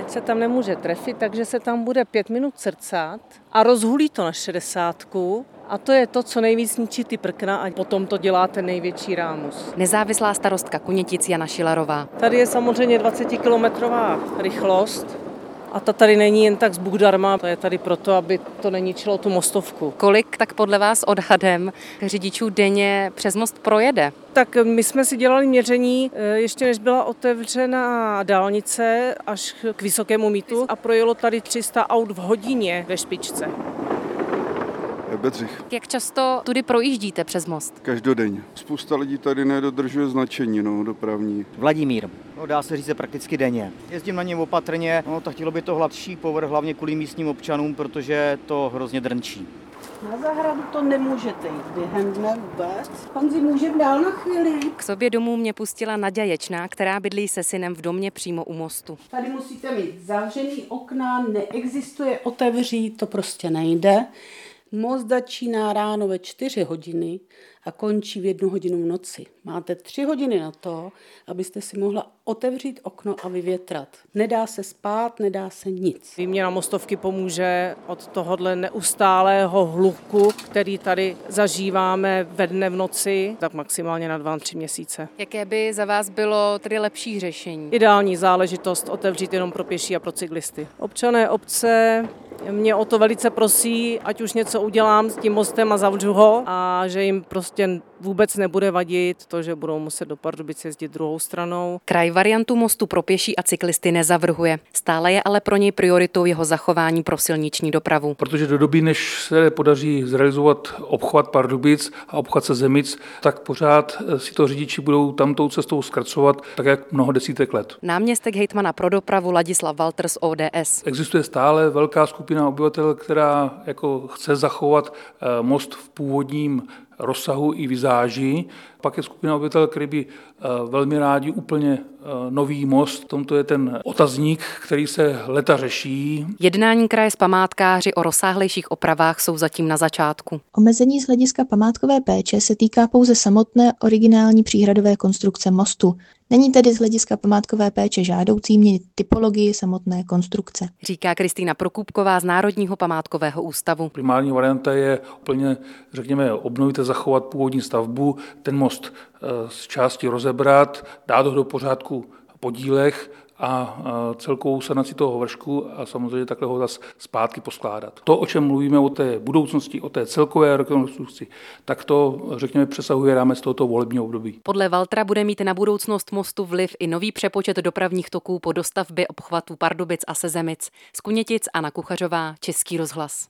se tam nemůže trefit, takže se tam bude 5 minut crcat a rozhulí to na 60. A to je to, co nejvíc ničí ty prkna a potom to dělá ten největší rámus. Nezávislá starostka Kunětic Jana Šilarová. Tady je samozřejmě 20kilometrová rychlost a ta tady není jen tak zbůhdarma, to je tady proto, aby to neničilo tu mostovku. Kolik tak podle vás odhadem řidičů denně přes most projede? Tak my jsme si dělali měření, ještě než byla otevřena dálnice až k Vysokému mýtu a projelo tady 300 aut v hodině ve špičce. Bedřich. Jak často tudy projíždíte přes most? Každodenně. Spousta lidí tady nedodržuje značení dopravní. Vladimír. Dá se říct prakticky denně. Jezdím na něm opatrně, tak chtělo by to hladší povrch, hlavně kvůli místním občanům, protože to hrozně drnčí. Na zahradu to nemůžete jít během dne vůbec. Honzi, můžeme dál na chvíli? K sobě domů mě pustila Naďa Ječná, která bydlí se synem v domě přímo u mostu. Tady musíte mít zavřený okna, neexistuje otevřít, to prostě nejde. Most začíná ráno ve 4 hodiny a končí v 1 hodinu v noci. Máte 3 hodiny na to, abyste si mohla otevřít okno a vyvětrat. Nedá se spát, nedá se nic. Výměna mostovky pomůže od tohohle neustálého hluku, který tady zažíváme ve dne v noci, tak maximálně na 2-3 měsíce. Jaké by za vás bylo tedy lepší řešení? Ideální záležitost otevřít jenom pro pěší a pro cyklisty. Občané obce mě o to velice prosí, ať už něco udělám s tím mostem a zavřu ho a že jim prostě vůbec nebude vadit to, že budou muset do Pardubic jezdit druhou stranou. Kraj variantu mostu pro pěší a cyklisty nezavrhuje. Stále je ale pro něj prioritou jeho zachování pro silniční dopravu. Protože do doby, než se podaří zrealizovat obchvat Pardubic a obchvat Sezemic, tak pořád si to řidiči budou tamtou cestou zkracovat, tak jak mnoho desítek let. Náměstek hejtmana pro dopravu Ladislav Walter z ODS. Existuje stále velká skupina obyvatel, která chce zachovat most v původním rozsahu i vizáži. Pak je skupina obyvatel, který by velmi rádi úplně nový most. V tomto je ten otazník, který se leta řeší. Jednání kraje s památkáři o rozsáhlejších opravách jsou zatím na začátku. Omezení z hlediska památkové péče se týká pouze samotné originální příhradové konstrukce mostu. Není tedy z hlediska památkové péče žádoucí měnit typologii samotné konstrukce. Říká Kristýna Prokupková z Národního památkového ústavu. Primární varianta je úplně, obnovit a zachovat původní stavbu, ten most z části rozebrat, dát ho do pořádku po dílech a celkovou sanaci toho vršku a samozřejmě takhle ho zase zpátky poskládat. To, o čem mluvíme o té budoucnosti, o té celkové rekonstrukci, tak to, přesahuje rámec tohoto volebního období. Podle Waltra bude mít na budoucnost mostu vliv i nový přepočet dopravních toků po dostavbě obchvatů Pardubic a Sezemic. Z Kunětic Anna Kuchařová, Český rozhlas.